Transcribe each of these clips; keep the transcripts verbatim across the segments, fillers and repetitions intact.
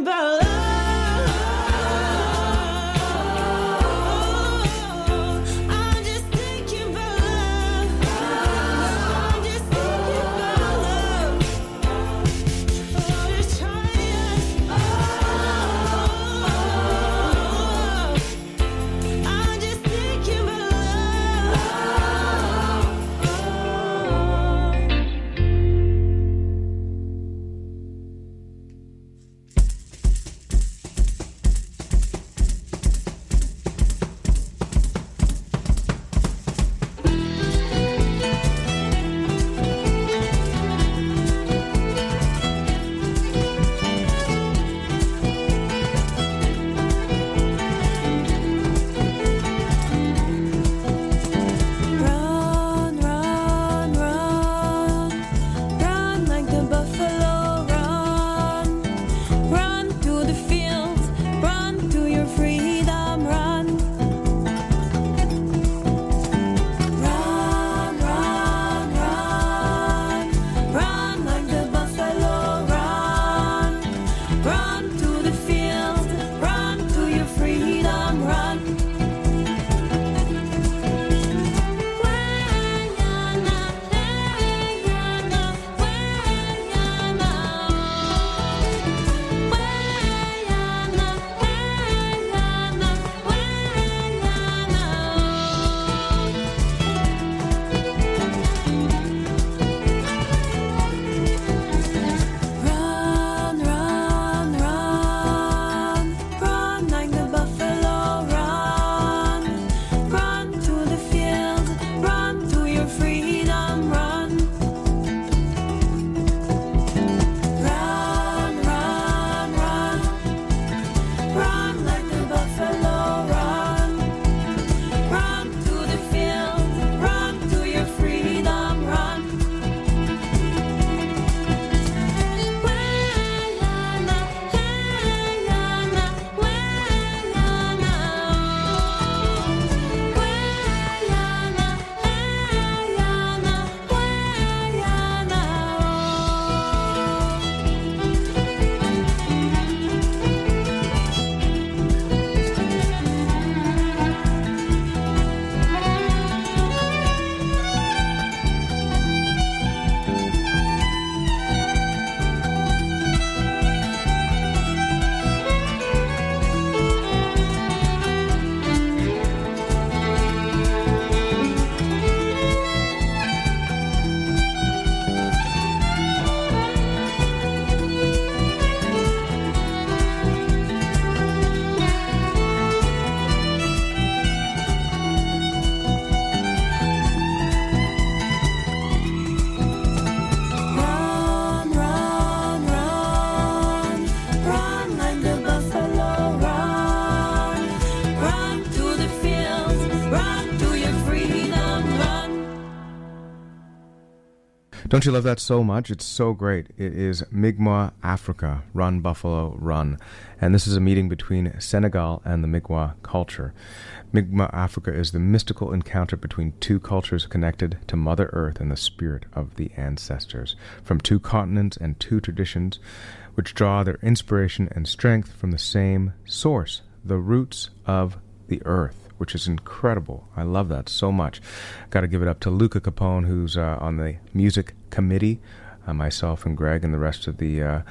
about love. Don't you love that so much? It's so great. It is Mi'kmaq Africa, Run Buffalo Run. And this is a meeting between Senegal and the Mi'kmaq culture. Mi'kmaq Africa is the mystical encounter between two cultures connected to Mother Earth and the spirit of the ancestors, from two continents and two traditions, which draw their inspiration and strength from the same source, the roots of the earth, which is incredible. I love that so much. Got to give it up to Luca Capone, who's uh, on the music committee. Uh, myself and Greg and the rest of the uh,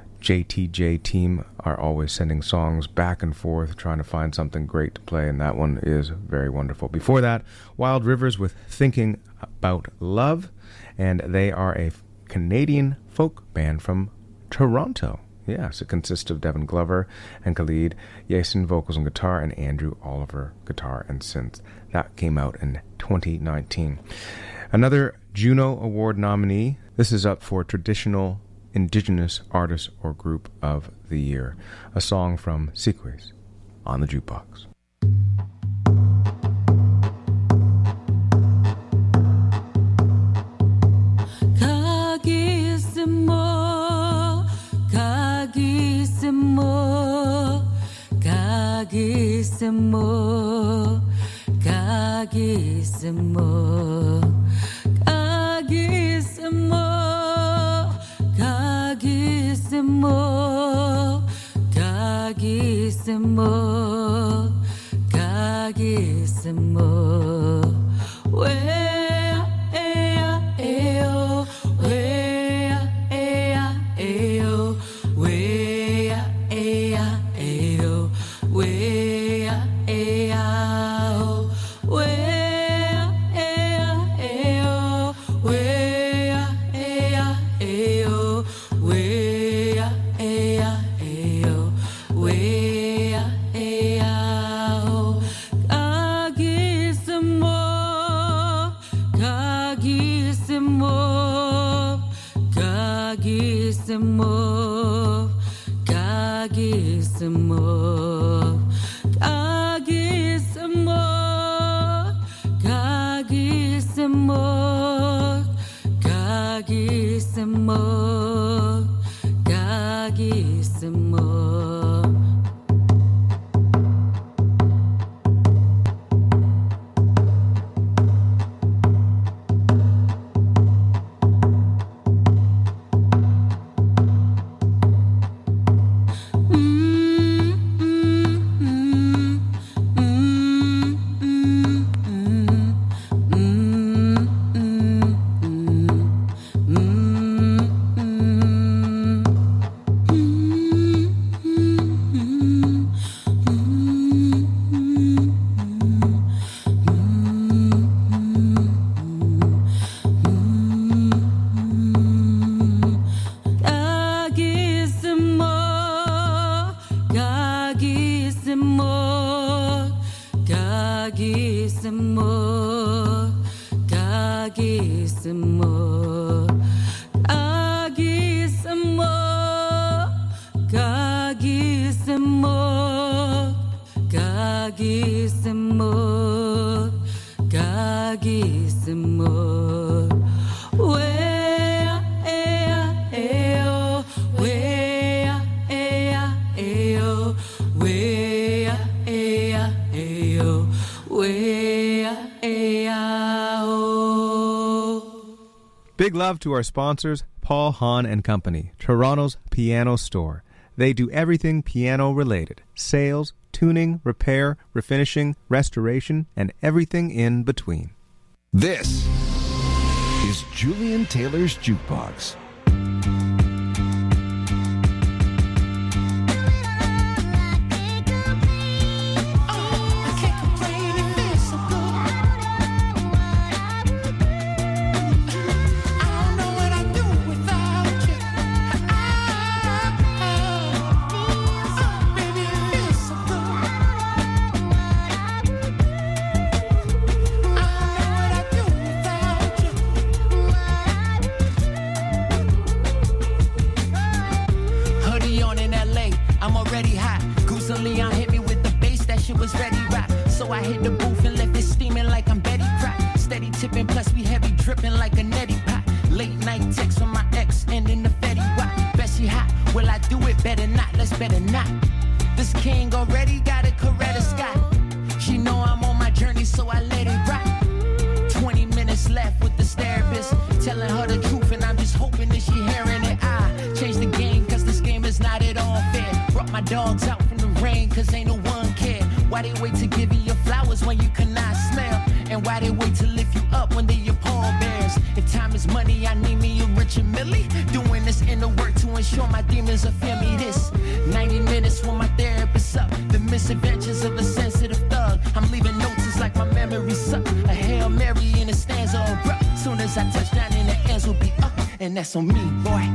J T J team are always sending songs back and forth, trying to find something great to play, and that one is very wonderful. Before that, Wild Rivers with Thinking About Love, and they are a Canadian folk band from Toronto. Yes, it consists of Devin Glover and Khalid Yasin, vocals and guitar, and Andrew Oliver, guitar and synth. That came out in twenty nineteen. Another Juno Award nominee. This is up for Traditional Indigenous Artist or Group of the Year. A song from Sequoias on the Jukebox. Kagisimo, Kagisimo, Kagisimo, Kagisimo, Kagisimo, 가기스모 가기스모 왜야 에야 에요 왜야 에야 에요 왜야 에야 에요 왜야 에야 오 왜야 에야 에요 왜야 에야 에요 왜야 에야 에요 왜야 에야 오 가기스모 가기스모 가기스모 가기스모 가기스모 가기스모 가기스모 가기스모 Big love to our sponsors, Paul Hahn and Company, Toronto's piano store. They do everything piano-related: sales, tuning, repair, refinishing, restoration, and everything in between. This is Julian Taylor's Jukebox. I hit the booth and left it steaming like I'm Betty Crock. Steady tipping, plus we heavy dripping like a neti pot. Late night text from my ex, ending the Fetty Wap. Bessie hot, will I do it? Better not, let's better not. This king already got a Coretta Scott. She know I'm on my journey, so I let it rock. Twenty minutes left with this therapist, telling her the truth, and I'm just hoping that she hearing it. I changed the game, cause this game is not at all fair. Brought my dogs out from the rain, cause ain't no one care. Why they wait to give you your flowers when you cannot smell? And why they wait to lift you up when they your pallbearers? If time is money, I need me a Richard Millie. Doing this inner work to ensure my demons will fear me. This ninety minutes when my therapist up. The misadventures of a sensitive thug. I'm leaving notes, it's like my memory suck. A Hail Mary in a stanza abrupt. Soon as I touch down, and the ends will be up. And that's on me, boy.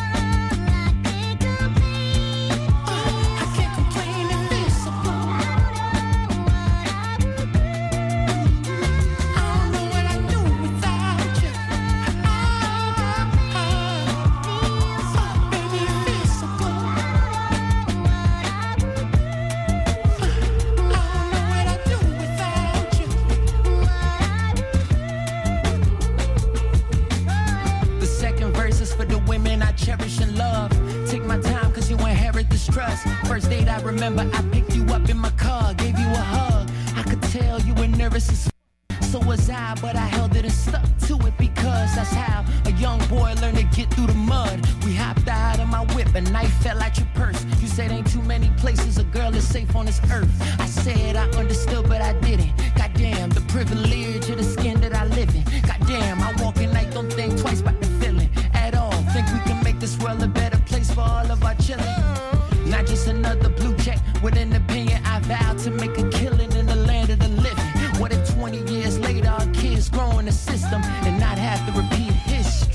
First date, I remember I picked you up in my car, gave you a hug. I could tell you were nervous as f- so was I, but I held it and stuck to it because that's how a young boy learned to get through the mud. We hopped out of my whip, a knife fell out your purse. You said ain't too many places a girl is safe on this earth. I said I understood, but I didn't. Goddamn, the privilege of the skin that I live in. Goddamn, I walk at night, don't think twice about the feeling at all. Think we can make this world a better place for all of our children. Not just another blue check with an opinion. I vow to make a killing in the land of the living. What if twenty years later our kids grow in the system and not have to repeat history?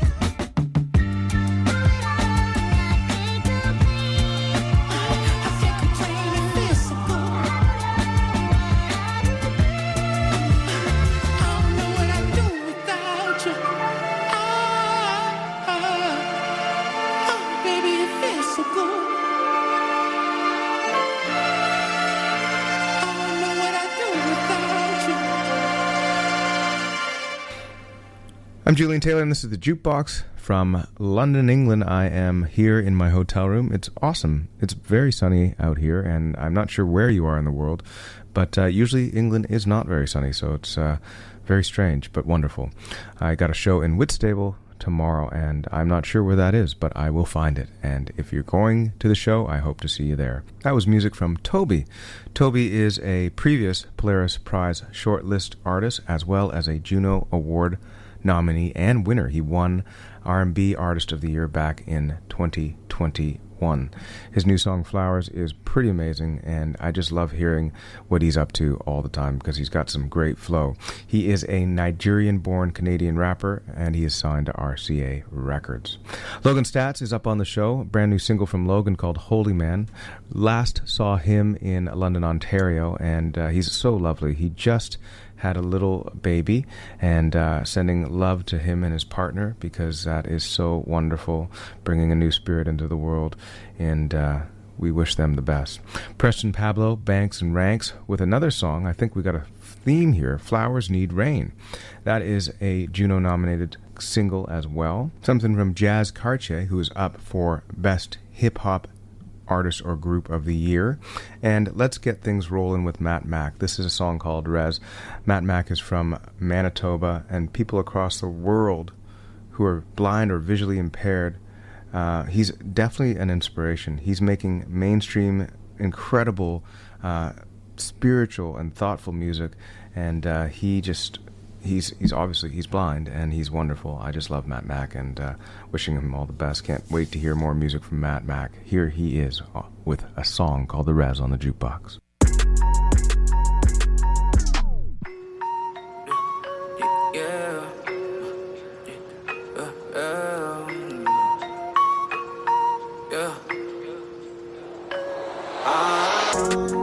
I'm Julian Taylor, and this is the Jukebox from London, England. I am here in my hotel room. It's awesome. It's very sunny out here, and I'm not sure where you are in the world, but uh, usually England is not very sunny, so it's uh, very strange, but wonderful. I got a show in Whitstable tomorrow, and I'm not sure where that is, but I will find it. And if you're going to the show, I hope to see you there. That was music from Toby. Toby is a previous Polaris Prize shortlist artist, as well as a Juno Award nominee and winner. He won R and B Artist of the Year back in twenty twenty-one. His new song Flowers is pretty amazing, and I just love hearing what he's up to all the time because he's got some great flow. He is a Nigerian-born Canadian rapper, and he is signed to R C A Records. Logan Stats is up on the show. A brand new single from Logan called Holy Man. Last saw him in London, Ontario, and uh, he's so lovely. He just had a little baby, and uh, sending love to him and his partner because that is so wonderful, bringing a new spirit into the world, and uh, we wish them the best. Preston Pablo, Banks and Ranks with another song. I think we got a theme here, Flowers Need Rain. That is a Juno-nominated single as well. Something from Jazz Cartier, who is up for Best Hip-Hop Artist or Group of the Year. And let's get things rolling with Matt Mack. This is a song called Rez. Matt Mack is from Manitoba, and people across the world who are blind or visually impaired, uh, he's definitely an inspiration. He's making mainstream, incredible, uh, spiritual and thoughtful music, and uh, he just He's he's obviously, he's blind, and he's wonderful. I just love Matt Mack, and uh, wishing him all the best. Can't wait to hear more music from Matt Mack. Here he is uh, with a song called The Rez on the Jukebox. Yeah. Uh, uh, yeah. Ah.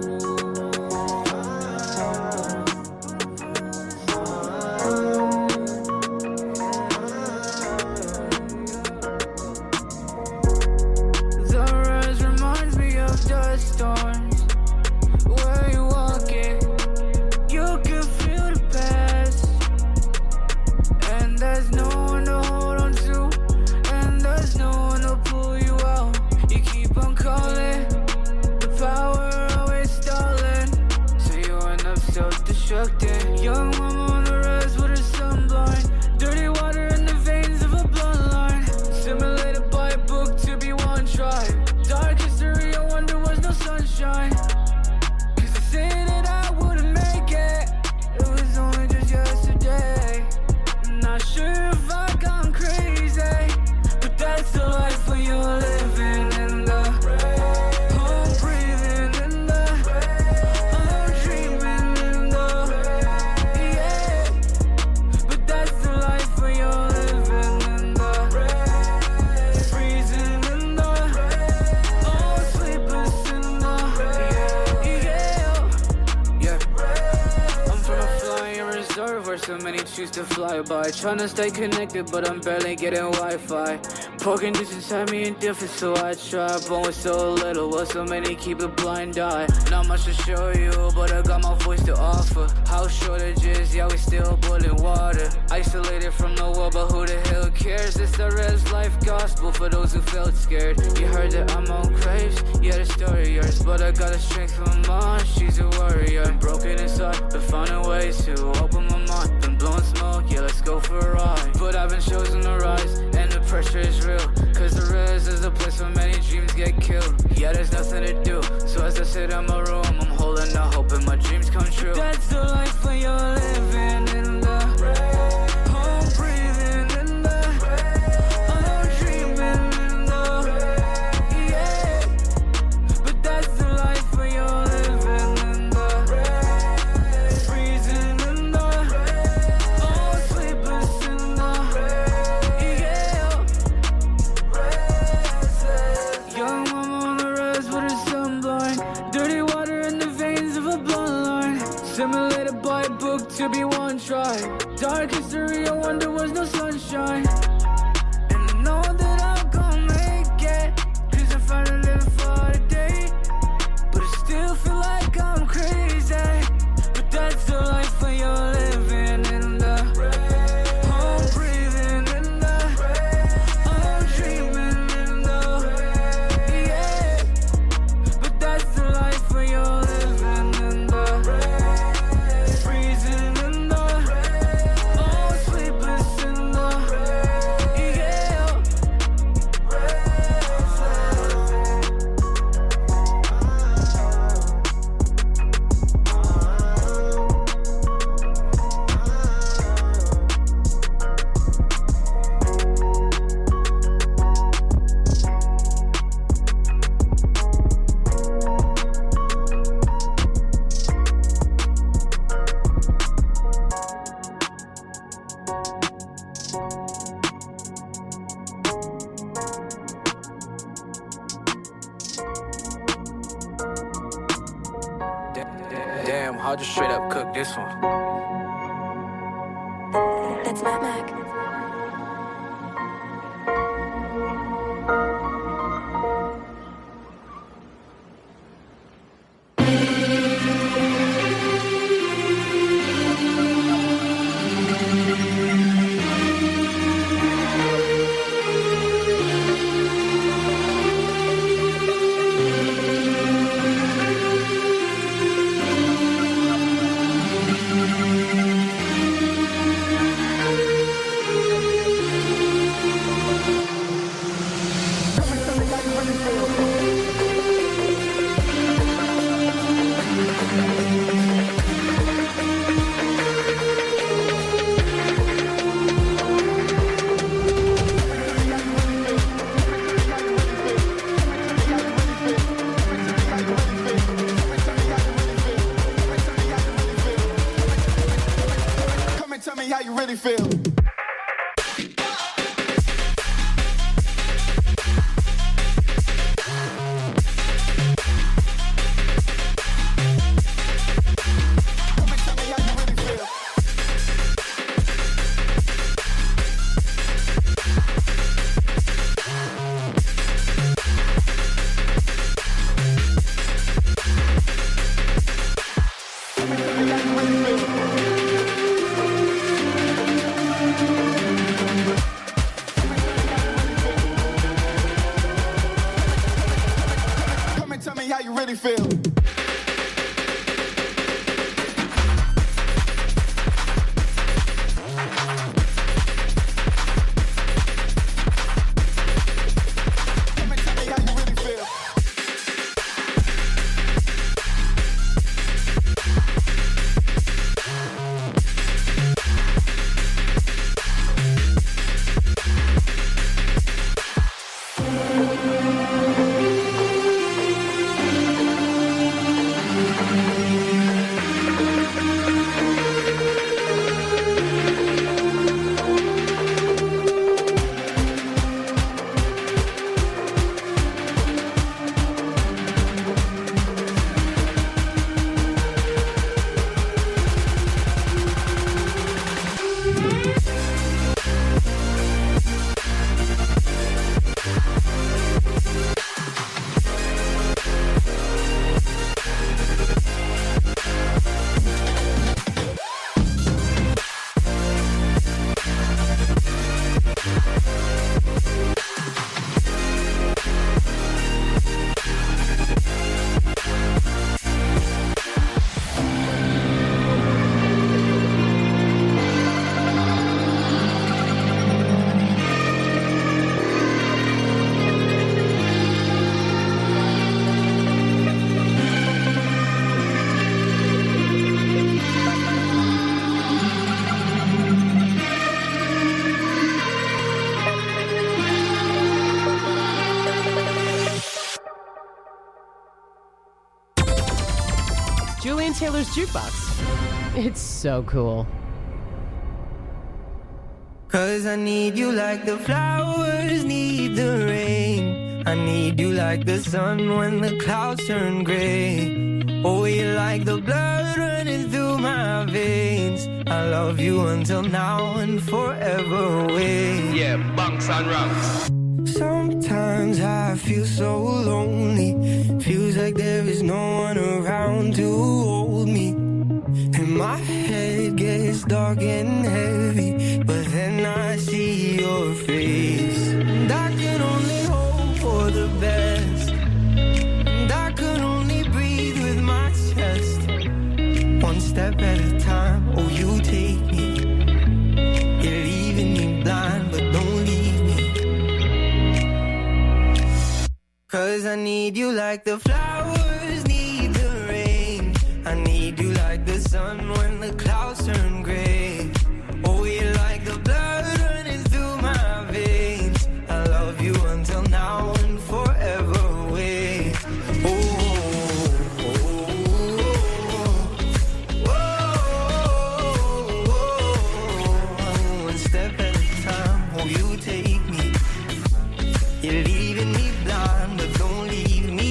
Storms, where you walking, you can feel the past, and there's no one to hold on to, and there's no one to pull you out. You keep on calling, the power always stalling, so you end up self-destructing. Young mama on the res with her son blind, dirty water in the veins of a blunt line, simulated by a book to be one tribe. Dark history, I wonder was no sunshine. Cause I say that I wouldn't make it, it was only just yesterday. Not sure if I gone crazy, but that's the life when you're living in the rain. I'm breathing in the rain. I'm dreaming in the rain. Yeah, but that's the life when you're living in the rain. Freezing in the rain. Oh, sleepless in the rain. Yeah, yeah. I'm from a flying reserve where so many choose to fly by. Trying to stay connected, but I'm barely getting Wi-Fi. Poor conditions had me indifferent, so I tried. Born with so little, while so many keep a blind eye. Not much to show you, but I got my voice to offer. House shortages, yeah, we still boiling water. Isolated from the world, but who the hell cares? It's the res life gospel for those who felt scared. You heard that I'm on craves, yeah, the story yours. But I got a strength from mom, she's a warrior. Been broken inside, but finding ways to open my mind. Been blowing smoke, yeah, let's go for a ride. But I've been chosen to rise, and the pressure is real. Cause the res is a place where many dreams get killed. Yeah, there's nothing to do, so as I sit in my room, I'm holding out hope and my dreams come true. That's the life when you're living in the rain. Home breathing in the rain. I'm dreaming in the rain. Yeah, but that's the life when you're living in the rain. Freezing in the rain. Oh, sleepless in the rain. Yeah. Young mama on the res with her son blind. Dirty water in the veins of a bloodline. Simulated by a book to be one try. Dark history, I wonder was no sunshine. And I know that I'm gonna make it, cause I'm finally living for the day. But I still feel like I'm crazy. But that's the life when you're living in the rain. Home breathing in the rain. I'm dreaming in the rain. Yeah, but that's the life when you're living in the rain. Freezing in the rain. Oh, sleepless in the rain. Yeah. Damn, how'd you straight up cook this one? That's Matt Mac. Come and tell me how you really feel. Come and tell me how you really feel. Julian Taylor's Jukebox. It's so cool. Cause I need you like the flowers need the rain. I need you like the sun when the clouds turn gray. Oh, you're like the blood running through my veins. I love you until now and forever away. Yeah, bunks and rocks. Sometimes I feel so lonely. Feels like there is no one around to hold me. And my head gets dark and heavy, but then I see your face. And I can only hope for the best. And I can only breathe with my chest. One step at a time, oh you take me. You're leaving me blind, but don't leave me. Cause I need you like the flowers need the rain. I need you like the sun when the clouds turn gray. Oh, you're like the blood running through my veins. I love you until now and forever away. Oh, oh, oh, oh, oh. One step at a time, oh, you take me. You're leaving me blind, but don't leave me.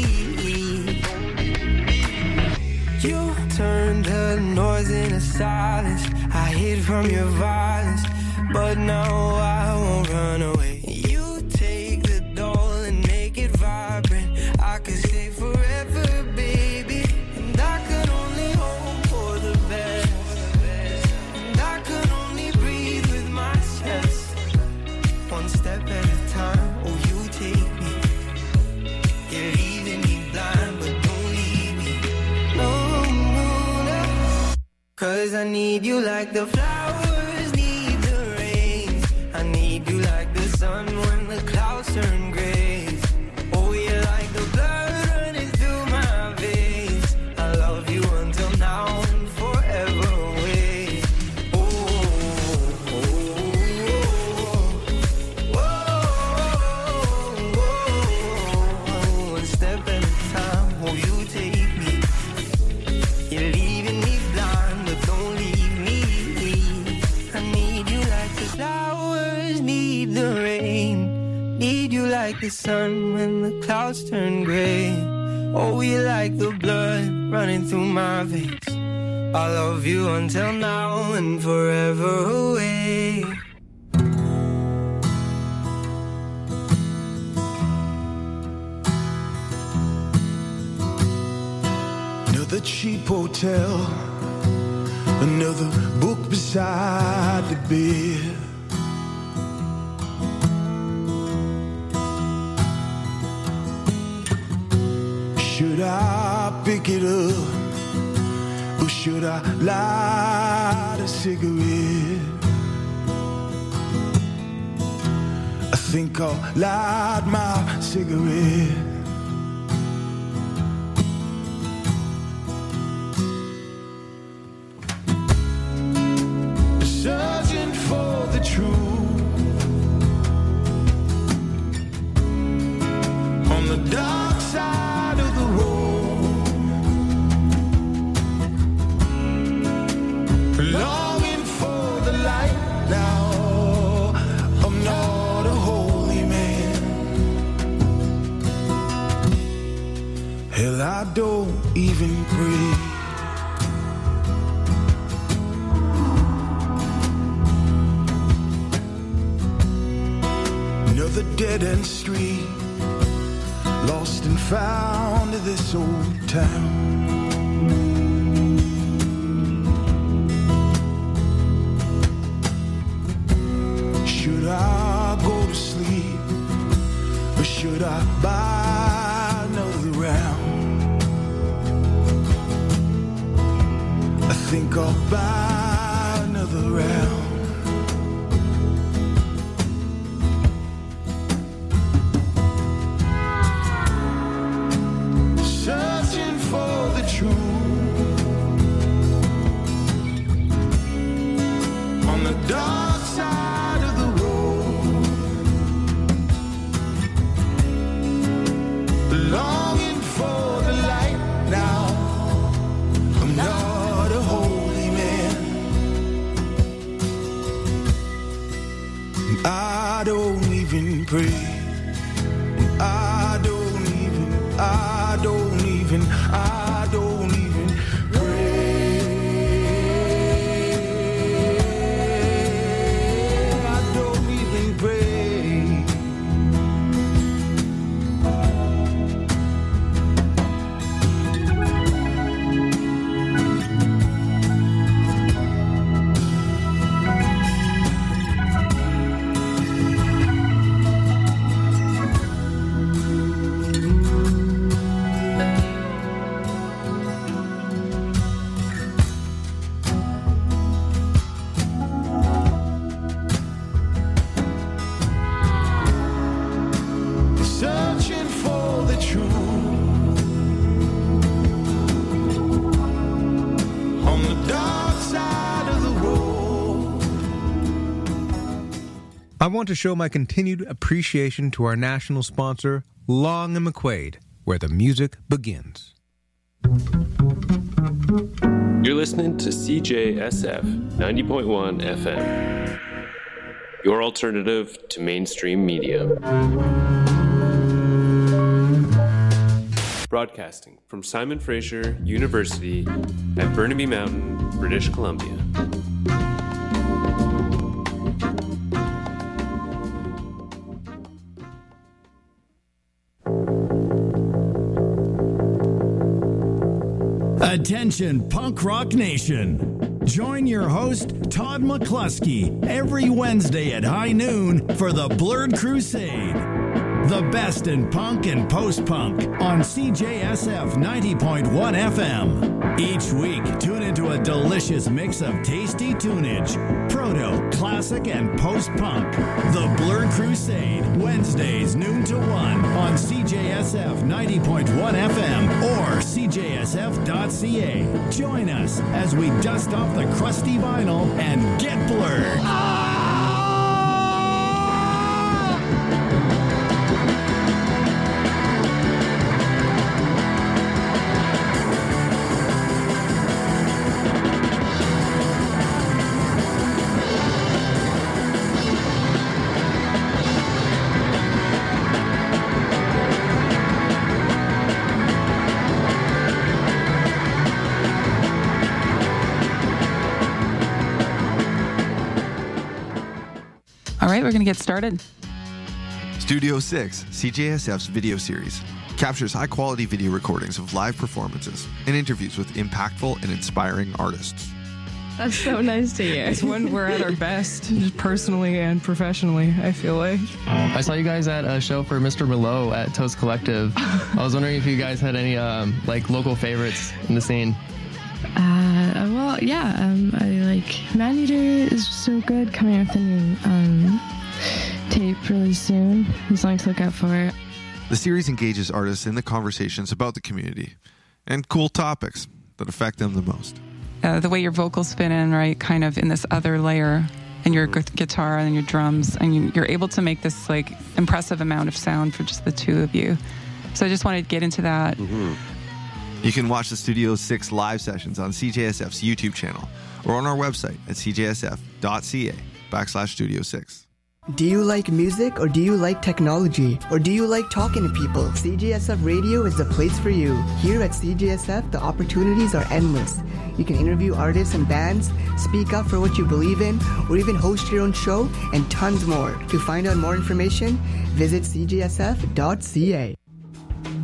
You turned the noise into silence. I hid from your violence, but now I won't run away. You take the doll and make it vibrant. I could stay forever, baby. And I could only hope for the best. And I could only breathe with my chest. One step at a time, oh you take me. You're leaving me blind, but don't leave me. No, no, no. Cause I need you like the flowers need the rain. I need you like the sun when the clouds turn gray. Oh, you're like the blood running through my veins. I love you until now and forever away. Oh, oh, oh, oh, oh, oh. One step at a time, oh, you take me. You're leaving me blind, but don't leave me. I need you like the flowers need the rain. Need you like the sun when the clouds turn gray. Oh, you like the blood running through my veins. I love you until now and forever away. Another cheap hotel, another book beside the bed. Should I pick it up, or should I light a cigarette? I think I'll light my cigarette. Searching for the truth on the dark side of the road, longing for the light now. I'm not a holy man. Hell, I don't even pray. Another dead-end street, lost and found in this old town. Should I go to sleep, or should I buy another round? I think I'll buy another round. Searching for the truth on the dark side of the road, longing for the light now. pray. I don't even, I don't even, I don't even pray. I don't even pray. Searching for the truth on the dark side of the road. I want to show my continued appreciation to our national sponsor, Long and McQuaid, where the music begins. You're listening to C J S F ninety point one F M, your alternative to mainstream media. Broadcasting from Simon Fraser University at Burnaby Mountain, British Columbia. Attention, Punk Rock Nation. Join your host, Todd McCluskey, every Wednesday at high noon for the Blurred Crusade. The best in punk and post-punk on C J S F ninety point one F M. Each week, tune into a delicious mix of tasty tunage, proto, classic, and post-punk. The Blurred Crusade, Wednesdays noon to one on C J S F ninety point one F M or C J S F dot C A. Join us as we dust off the crusty vinyl and get blurred. Ah! All right, we're going to get started. Studio six, C J S F's video series, captures high-quality video recordings of live performances and interviews with impactful and inspiring artists. That's so nice to hear. It's when we're at our best, just personally and professionally, I feel like. I saw you guys at a show for Mister Milo at Toast Collective. I was wondering if you guys had any um, like local favorites in the scene. Uh, well, yeah, um, I like Maneater is so good, coming out with a new um, tape really soon. There's something to look out for. The series engages artists in the conversations about the community and cool topics that affect them the most. Uh, the way your vocals fit in, right, kind of in this other layer, and your gu- guitar and your drums, and you, you're able to make this like impressive amount of sound for just the two of you. So I just wanted to get into that. Mm-hmm. You can watch the Studio six live sessions on C J S F's YouTube channel or on our website at C J S F dot C A backslash Studio six. Do you like music, or do you like technology, or do you like talking to people? C J S F Radio is the place for you. Here at C J S F, the opportunities are endless. You can interview artists and bands, speak up for what you believe in, or even host your own show, and tons more. To find out more information, visit C J S F dot C A.